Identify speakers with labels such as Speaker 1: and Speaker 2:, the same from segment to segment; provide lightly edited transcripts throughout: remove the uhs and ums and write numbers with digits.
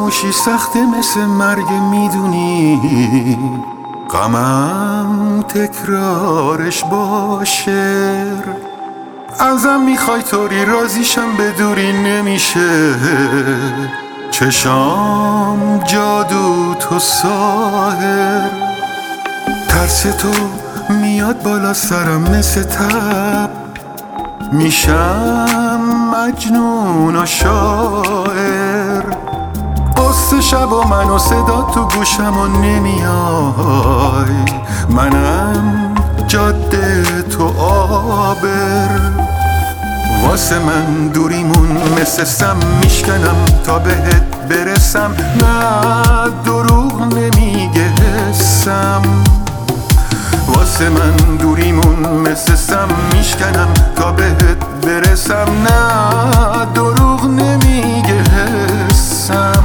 Speaker 1: فراموشی سخته مثل مرگ میدونی، غمم تکرارش باشه. ازم میخوای طوری راضیشم به دوری نمیشه، چشام جادو تو ساحر. ترس تو میاد بالا سرم مثل تب، میشم مجنون و شاعر. قصه شب و من و صدا تو گوشم و نمیای، منم جاده تو آبر. واسه من دوریمون مثل سم، میشکنم تا بهت برسم. نه دروغ نمیگه حسم، واسه من دوریمون مثل سم، میشکنم تا بهت برسم. نه دروغ نمیگه حسم.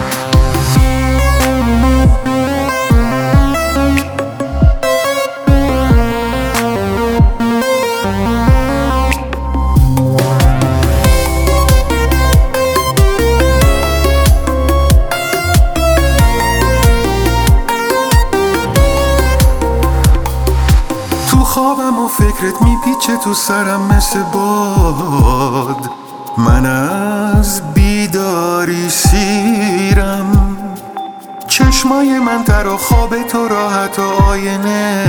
Speaker 1: خوابم و فکرت میپیچه تو سرم مثل باد، من از بیداری سیرم. چشمای من تر و خواب تو راحت و آینه،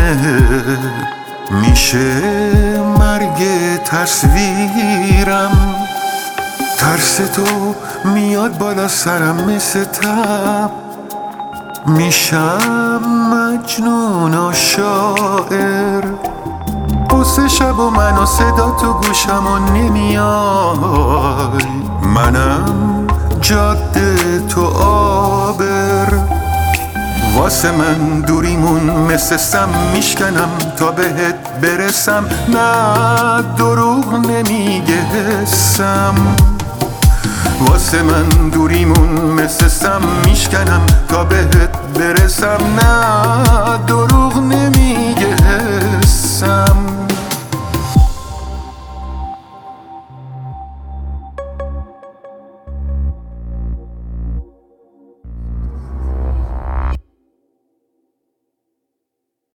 Speaker 1: میشه مرگ تصویرم. ترس تو میاد بالا سرم مثل تب، میشم مجنون و شاعر. قصه شب و من و صدا تو گوشم و نمیای، منم جاده تو آبر. واسه من دوریمون مثل سم، میشکنم تا بهت برسم. نه دروغ نمیگه حسم، واسه من دوریمون مثل سم، میشکنم تا بهت برسم. نه